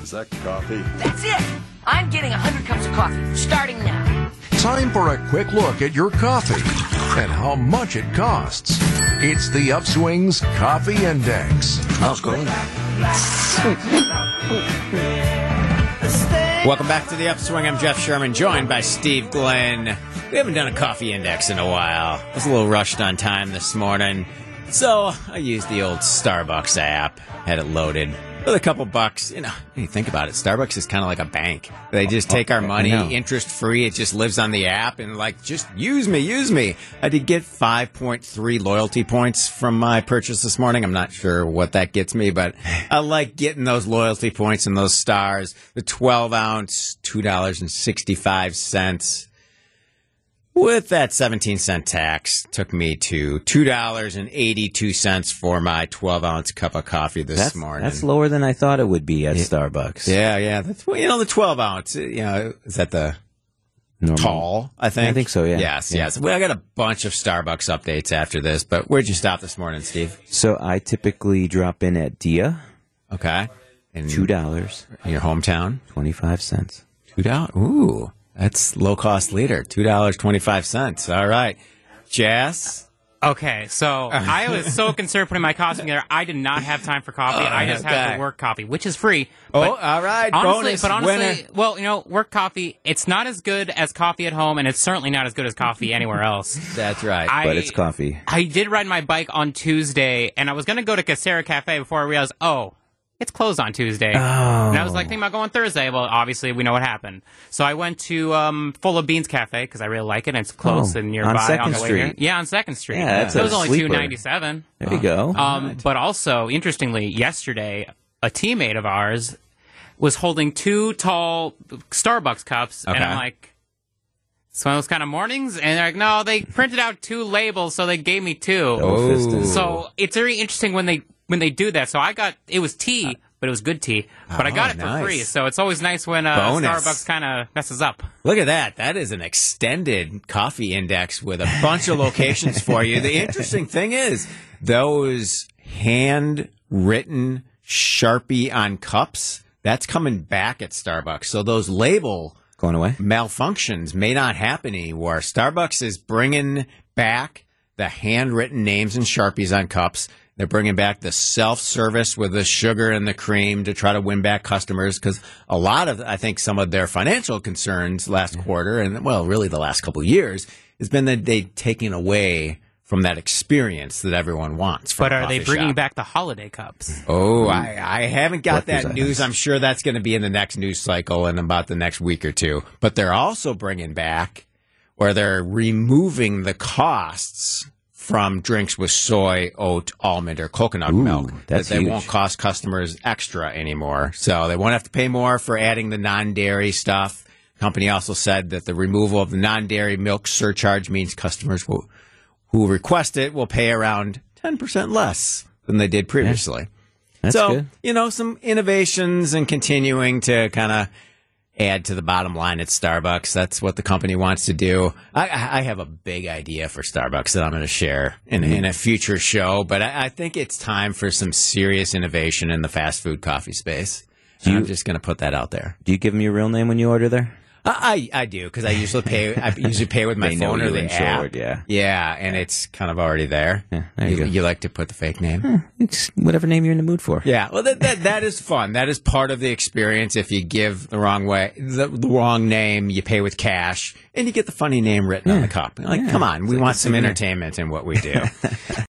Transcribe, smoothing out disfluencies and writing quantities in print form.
Is that coffee? That's it! I'm getting 100 cups of coffee, starting now. Time for a quick look at your coffee and how much it costs. It's the Upswing's Coffee Index. How's going? Welcome back to the Upswing. I'm Jeff Sherman, joined by Steve Glenn. We haven't done a coffee index in a while. I was a little rushed on time this morning, so I used the old Starbucks app, had it loaded. With a couple bucks, when you think about it, Starbucks is kind of like a bank. They just take our money, interest-free. It just lives on the app, and just use me. I did get 5.3 loyalty points from my purchase this morning. I'm not sure what that gets me, but I like getting those loyalty points and those stars. The 12-ounce, $2.65. With that 17-cent tax, took me to $2.82 for my 12-ounce cup of coffee this morning. That's lower than I thought it would be at Starbucks. Yeah. That's, the 12-ounce, is that the normal tall, I think? I think so, yeah. Yes. Well, I got a bunch of Starbucks updates after this, but where'd you stop this morning, Steve? So I typically drop in at Dia. Okay. And $2. In your hometown? 25 cents. $2? Ooh. That's low-cost leader, $2.25. All right. Jess? Okay, so I was so concerned putting my coffee together, I did not have time for coffee. I just had the work coffee, which is free. All right. Honestly, Bonus. well, work coffee, it's not as good as coffee at home, and it's certainly not as good as coffee anywhere else. That's right. But it's coffee. I did ride my bike on Tuesday, and I was going to go to Casera Cafe before I realized, it's closed on Tuesday. And I was thinking about going Thursday. Well, obviously, we know what happened. So I went to Full of Beans Cafe because I really like it, and it's close and nearby. On 2nd the way Street. here. Yeah, on 2nd Street. Yeah, that's it was a only sleeper. $2.97. There you go. But also, interestingly, yesterday, a teammate of ours was holding 2 tall Starbucks cups, and I'm like, it's one of those kind of mornings? And they're like, no, they printed out 2 labels, so they gave me 2. So it's very interesting when they do that. So it was tea, but it was good tea. But I got it for free, so it's always nice when Starbucks kind of messes up. Look at that. That is an extended coffee index with a bunch of locations for you. The interesting thing is, those handwritten Sharpie on cups, that's coming back at Starbucks. So those label going away malfunctions may not happen anymore. Starbucks is bringing back the handwritten names and Sharpies on cups. They're bringing back the self-service with the sugar and the cream to try to win back customers, because a lot of, I think, some of their financial concerns last quarter and, well, really the last couple of years has been that they've taken away from that experience that everyone wants. But are they bringing back the holiday cups? Oh, I haven't got that news. I'm sure that's going to be in the next news cycle in about the next week or two. But they're also bringing back, or they're removing the costs from drinks with soy, oat, almond, or coconut milk. That's that they huge. won't cost customers extra anymore. So they won't have to pay more for adding the non-dairy stuff. The company also said that the removal of the non-dairy milk surcharge means customers who request it will pay around 10% less than they did previously. That's good. Some innovations and continuing to kind of add to the bottom line at Starbucks. That's what the company wants to do. I have a big idea for Starbucks that I'm going to share in a future show, but I think it's time for some serious innovation in the fast food coffee space. I'm just going to put that out there. Do you give them your real name when you order there? I do, because I usually pay with my phone or the app. Yeah, and it's kind of already there. Yeah, there you go. You like to put the fake name? It's whatever name you're in the mood for. Yeah, well, that is fun. That is part of the experience. If you give the wrong name, you pay with cash, and you get the funny name written on the cup. Come on, we want some entertainment in what we do.